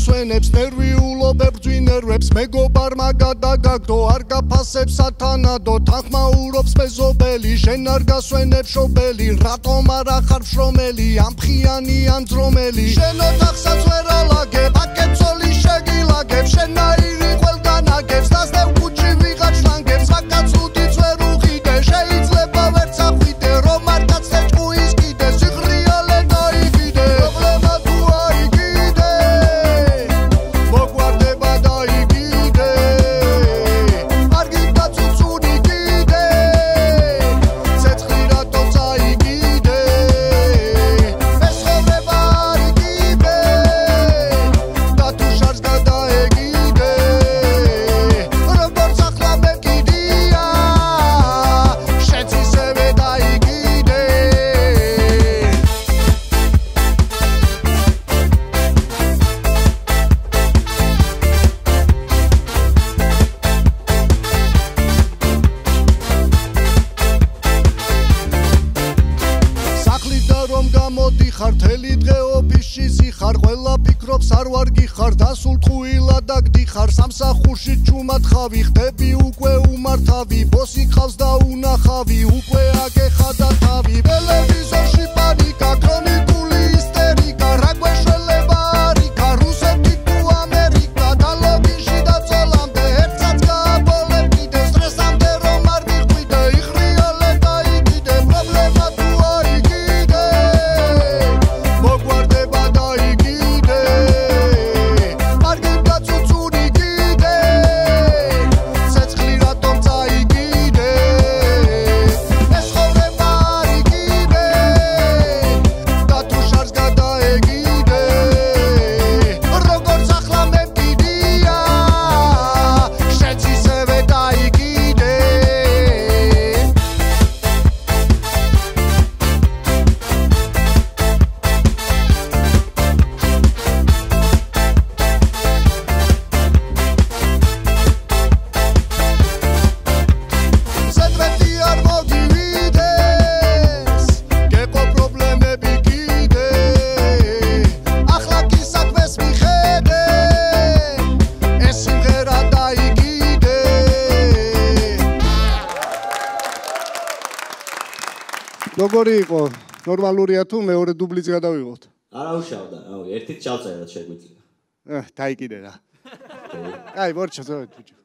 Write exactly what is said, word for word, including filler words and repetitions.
გასვენებს ნერვიულობებ ბრძვინერვებს მეგობარმა გადაგაგდო არ გაფასებს სათანადო თანხმაურობს მეზობელი შენ არ გასვენებ შობელი რატომ არ ახარ შრომელი ამფხიანი ამძრომელი შენ ოთახსაც ვერ ალაგებ აკეცოლი შეგილაგებ შენაირი ყველგან აგებს დასდევ კუჩი ვიღაც შლანგებს საკაც უდიც ვერ უყიდე შეიძლება ვერც ახვიდე რომ არ გაცდე ჭუის კიდე სიღრიალე დაიგიდე პრობლემა თუ აიგიდე მოგვარდება დაიგიდე არ გინდა ცუცუნი კიდე ცეცხლი რატო წაიგიდე ეს ცხოვრება არ იგივე და თუ შარს გადაეგიდე როგორც ახლა მეკიდია შენც ისევე დაიგიდე სახლიდან რომ გამოდიხარ თელი დღე ოფისში ზიხარ ყველა ფიქრობს არ ვარ გიხარ დასულ ტყუილად აგდიხარ სამსახურში ჩუმად ხავი ხდები უკვე უმართავი ბოსი ყავს და უნახავი უკვე აგეხადა თავი ტელევიზორში პანიკა ქრონიკული ისტერიკა რა გვეშველება არიქა რუსეთი თუ ამერიკა და ლოგინში დაწოლამდე ერთსაც გააბოლებ კიდე სტრესამდე რომ არ მიხვიდე იხრიალე დაიგიდე პრობლემა თუ აიგიდე მოგვარდება დაიგიდე არ გინდა ცუცუნი კიდე ცეცხლი რატომ წაიგიდე ეს ცხოვრება არ იგივე და თუ შარს გადაეგიდე როგორც ახლა მეკიდია შენც ისევე დაიგიდე ზედმეტი არ მოგივიდეს გეყო პრობლემები კიდე ახლა კი საქმეს მიხედე ეს სიმღერა დაიგიდე როგორი იყო ნორმალურია თუ მეორე დუბლიც გადავიღოთ არა უშავდა, რავი, ერთით ჩავწეროთ შეგვიძლია. დაიგიდე რა აი მორჩა ზოგადად ბიჭო